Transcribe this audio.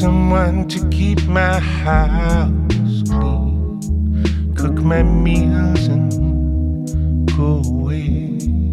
someone to keep my house clean, cook my meals and go away.